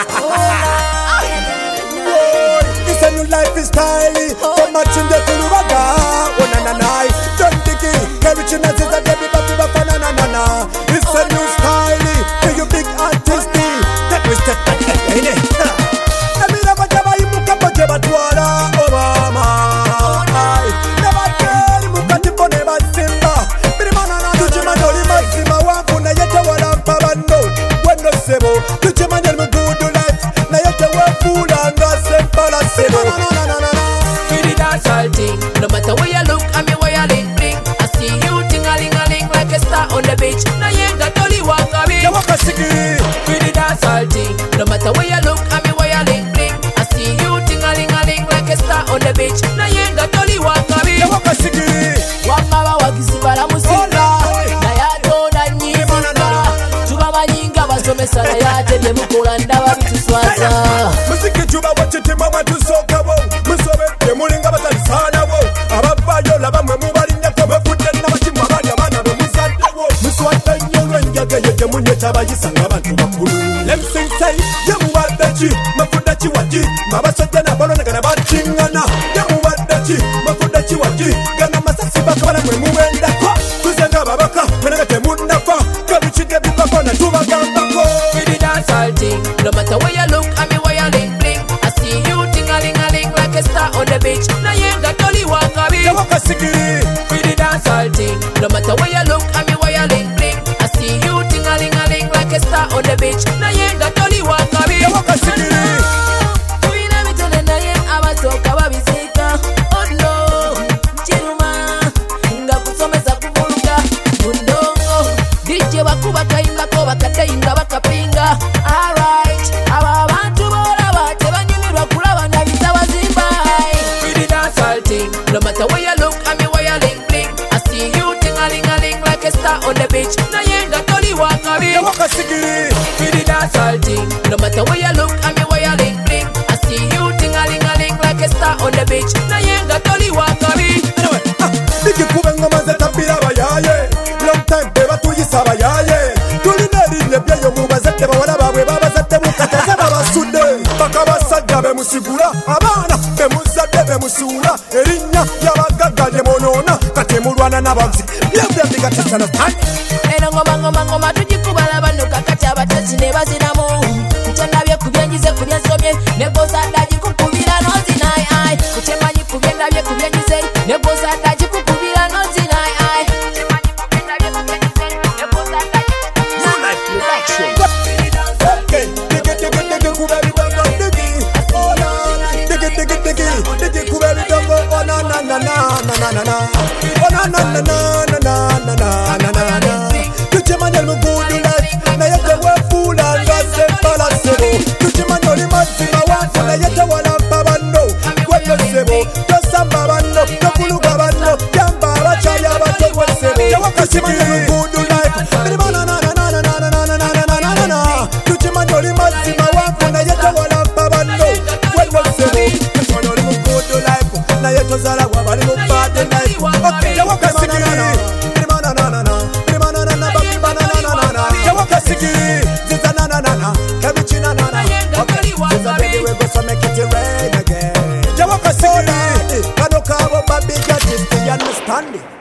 This a new lifestyle. So much in the Kulubaga. Oh na na na. Don't think it. Original is a baby baby baby na na na na. It's a new style. For you big artist. That we step back again. Emi na bajaba imuka bajaba tuara Obama. Never tell imuka tipo never simba. Biri manana tuji manoli maxima wangu na yete wala mpabano. Wendo sebo tuji manel mugudu life na yete wafula nga sempala sebo. We the dancehall thing. No matter where you look, I mean where you link bling. I see you ting-a-ling-a-ling like a star on the beach. Now you ain't got only one cabin. We the dancehall thing. No matter where you look, I mean where you link bling. I see you ting-a-ling-a-ling like a star on the beach. Now you ain't got only one cabin. Wangaba wakisibala musika. Na yato na nyimika. Tuba manyinga basomesa na yate demukola ndaba bituswaza. Musiki juba wachitima watusoka wo. Musobete mulinga batalisana wo. Ababayo laba mwe mubalinya ko bafudde n'abatima bali abana bemuzadde wo. Muswata nnyo lwenjaga yete munyeta bayisanga abantu bakulu. Lemsing say yemubadde ki mafudde ki wagi. Mabasajja n'abalonegana bakingana. Yemubadde ki mafudde ki wagi. Gana masasi bakabala mwe mubendako. Kuzenga babaka menega temunnafa. Kabikide bibako na tubagambako. We the dancehall thing. No matter where you look, I mean where you link bling. I see you ting-a-ling-a-ling like a star on the beach. Now you ain't got only one cabin. We the dancehall thing. No matter where you look, I mean where you link bling. I see you ting-a-ling-a-ling like a star on the beach. Now you ain't got only one cabin. We never tell them that you ain't abatoka babisika. Oh no, chiruma nga kusomesa kuvuluga mundongo. DJ bakuba kayinga ko bakatayinga bakapinga. Alright, aba abantu bola tebanyumirwa kulaba na bitawazimba. We the dancehall thing. No matter where you look, I mean where you link bling. I see you ting-a-ling-a-ling like a star on the beach. Now you ain't got only one cabin. We the dancehall thing. No matter where you look, I mean where you link bling. I see you ting-a-ling-a-ling like a star on the beach. Now you ain't got only one cabin. Nikikuba ngoma zetabira abayaye. Long time beba tuyisa abayaye. Tulina erinnya byayo mubazadde bawala baabwe babazadde mukataza babasudde. Bakabasajja bemusigula abaana bemuzadde bemusuula. Erinnya y'abagagga lyemunoona kati mulwana n'abavuzi. Byebyo gatisana tani. Eno ngoma tugikubala bano kakati abatesi ne bazinamu. Kutyendabye kubyenjize kubyensomye negoza dagikukubira nozinayi ayi. Kutemanyi kubyendabye kubyenjize negoza dagikukubira nozinayi ayi. Understand it?